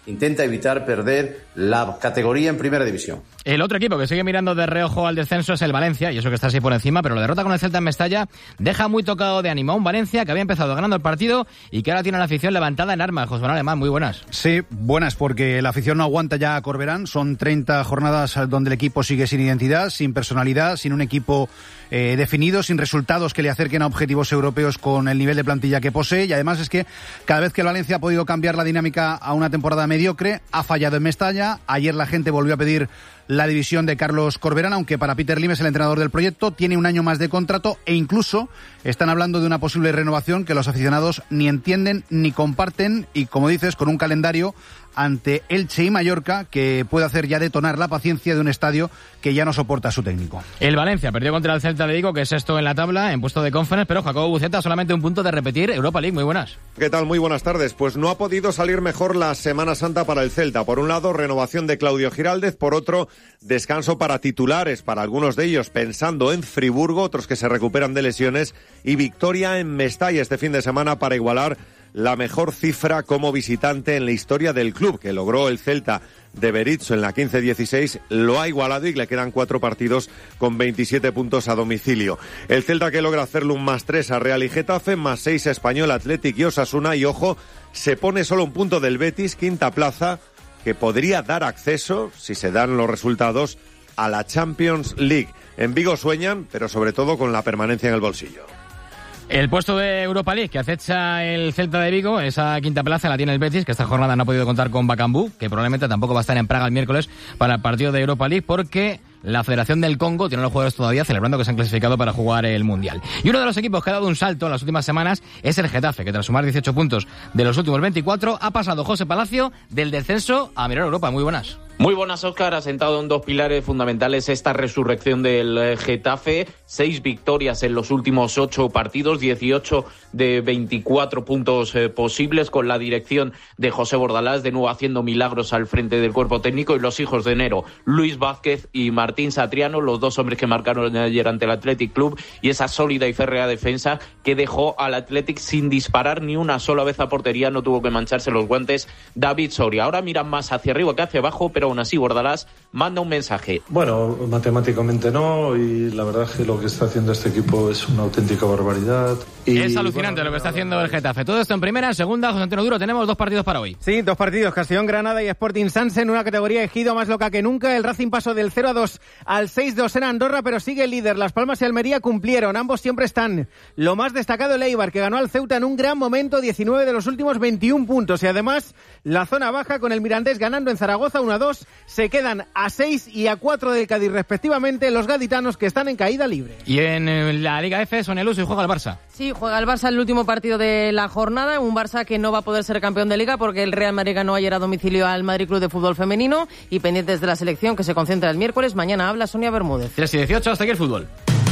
intenta evitar perder la categoría en primera división. El otro equipo que sigue mirando de reojo al descenso es el Valencia, y eso que está así por encima, pero la derrota con el Celta en Mestalla deja muy tocado de ánimo a un Valencia que había empezado ganando el partido y que ahora tiene la afición levantada en armas. José Manuel Alemán, muy buenas. Sí, buenas, porque la afición no aguanta ya a Corberán. Son 30 jornadas donde el equipo sigue sin identidad, sin personalidad, sin un equipo definido, sin resultados que le acerquen a objetivos europeos con el nivel de plantilla que posee, y además es que cada vez que el Valencia ha podido cambiar la dinámica a una temporada mediocre, ha fallado en Mestalla. Ayer la gente volvió a pedir la división de Carlos Corberán, aunque para Peter Lim es el entrenador del proyecto, tiene un año más de contrato e incluso están hablando de una posible renovación que los aficionados ni entienden ni comparten, y como dices, con un calendario ante Elche y Mallorca que puede hacer ya detonar la paciencia de un estadio que ya no soporta a su técnico. El Valencia perdió contra el Celta de Vigo, que es sexto en la tabla, en puesto de Conference, pero Jacobo Buceta solamente un punto de repetir Europa League. Muy buenas. ¿Qué tal? Muy buenas tardes. Pues no ha podido salir mejor la Semana Santa para el Celta. Por un lado, renovación de Claudio Giraldez, por otro, descanso para titulares, para algunos de ellos pensando en Friburgo, otros que se recuperan de lesiones, y victoria en Mestalla este fin de semana para igualar la mejor cifra como visitante en la historia del club, que logró el Celta de Berizzo en la 15-16, lo ha igualado y le quedan 4 partidos con 27 puntos a domicilio. El Celta que logra hacerle un +3 a Real y Getafe, +6 a Español, Athletic y Osasuna, y ojo, se pone solo un punto del Betis, quinta plaza, que podría dar acceso, si se dan los resultados, a la Champions League. En Vigo sueñan, pero sobre todo con la permanencia en el bolsillo. El puesto de Europa League que acecha el Celta de Vigo, esa quinta plaza la tiene el Betis, que esta jornada no ha podido contar con Bakambu, que probablemente tampoco va a estar en Praga el miércoles para el partido de Europa League, porque la Federación del Congo tiene a los jugadores todavía celebrando que se han clasificado para jugar el Mundial. Y uno de los equipos que ha dado un salto en las últimas semanas es el Getafe, que tras sumar 18 puntos de los últimos 24, ha pasado José Palacio del descenso a mirar Europa. Muy buenas. Muy buenas, Óscar. Ha sentado en 2 pilares fundamentales esta resurrección del Getafe. 6 victorias en los últimos 8 partidos, 18 de 24 puntos posibles, con la dirección de José Bordalás, de nuevo haciendo milagros al frente del cuerpo técnico, y los hijos de enero, Luis Vázquez y Martín Satriano, los 2 hombres que marcaron ayer ante el Athletic Club, y esa sólida y férrea defensa que dejó al Athletic sin disparar ni una sola vez a portería. No tuvo que mancharse los guantes David Soria. Ahora miran más hacia arriba que hacia abajo, pero aún así Bordalás manda un mensaje. Bueno, matemáticamente no, y la verdad es que lo que está haciendo este equipo es una auténtica barbaridad. Y es alucinante lo que está haciendo el Getafe. Todo esto en primera, en segunda. José Antonio Duro, tenemos 2 partidos para hoy. Sí, 2 partidos, Castellón Granada y Sporting Sansen, una categoría ejido más loca que nunca. El Racing pasó del 0-2 al 6-2 en Andorra, pero sigue el líder. Las Palmas y Almería cumplieron, ambos siempre están. Lo más destacado, el Eibar, que ganó al Ceuta en un gran momento, 19 de los últimos 21 puntos. Y además, la zona baja con el Mirandés ganando en Zaragoza 1-2, se quedan a 6 y a 4 del Cádiz respectivamente los gaditanos, que están en caída libre. Y en la Liga F, Sonia Luso, y juega el Barça. Sí, juega el Barça el último partido de la jornada, un Barça que no va a poder ser campeón de Liga porque el Real Madrid ganó ayer a domicilio al Madrid Club de Fútbol Femenino, y pendientes de la selección que se concentra el miércoles. Mañana habla Sonia Bermúdez. 3:18, hasta aquí el fútbol.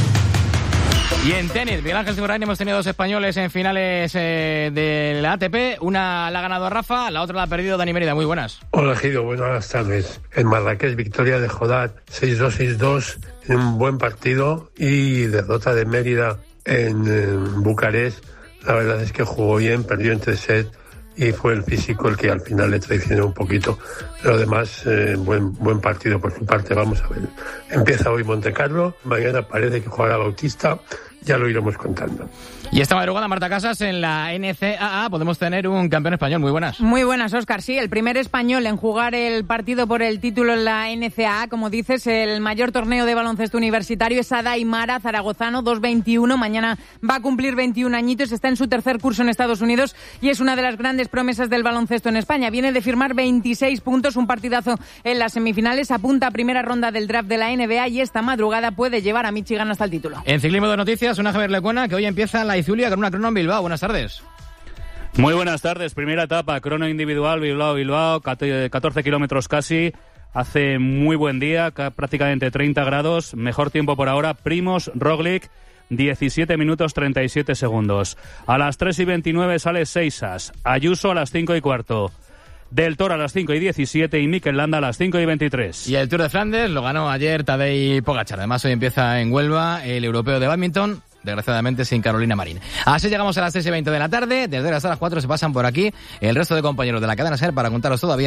Y en tenis, Miguel Ángel Simorán, hemos tenido 2 españoles en finales de la ATP. Una la ha ganado Rafa, la otra la ha perdido Dani Mérida. Muy buenas. Hola, Gido, buenas tardes. En Marrakech, victoria de Jodat 6-2, 6-2, en un buen partido, y derrota de Mérida en Bucarest. La verdad es que jugó bien, perdió en 3 sets, y fue el físico el que al final le traicionó un poquito. Lo demás, buen partido por su parte. Vamos a ver. Empieza hoy Montecarlo, mañana parece que jugará Bautista, ya lo iremos contando. Y esta madrugada, Marta Casas, en la NCAA podemos tener un campeón español. Muy buenas. Muy buenas, Óscar. Sí, el primer español en jugar el partido por el título en la NCAA, como dices, el mayor torneo de baloncesto universitario, es Adai Mara, zaragozano, 2'21". Mañana va a cumplir 21 añitos, está en su 3er curso en Estados Unidos y es una de las grandes promesas del baloncesto en España. Viene de firmar 26 puntos, un partidazo en las semifinales, apunta a primera ronda del draft de la NBA y esta madrugada puede llevar a Michigan hasta el título. En ciclismo de noticias, una Javier Lecuona, que hoy empieza la Izulia con una crono en Bilbao. Buenas tardes. Muy buenas tardes. Primera etapa, crono individual, Bilbao, 14 kilómetros casi. Hace muy buen día, prácticamente 30 grados. Mejor tiempo por ahora. Primož Roglič, 17 minutos 37 segundos. A las 3:29 sale Seisas. Ayuso a las 5:15. Del Toro a las 5:17 y Mikel Landa a las 5:23. Y el Tour de Flandes lo ganó ayer Tadej Pogačar. Además, hoy empieza en Huelva el europeo de bádminton, desgraciadamente sin Carolina Marín. Así llegamos a las 6:20 de la tarde. Desde las 4 se pasan por aquí el resto de compañeros de la cadena SER para contaros todavía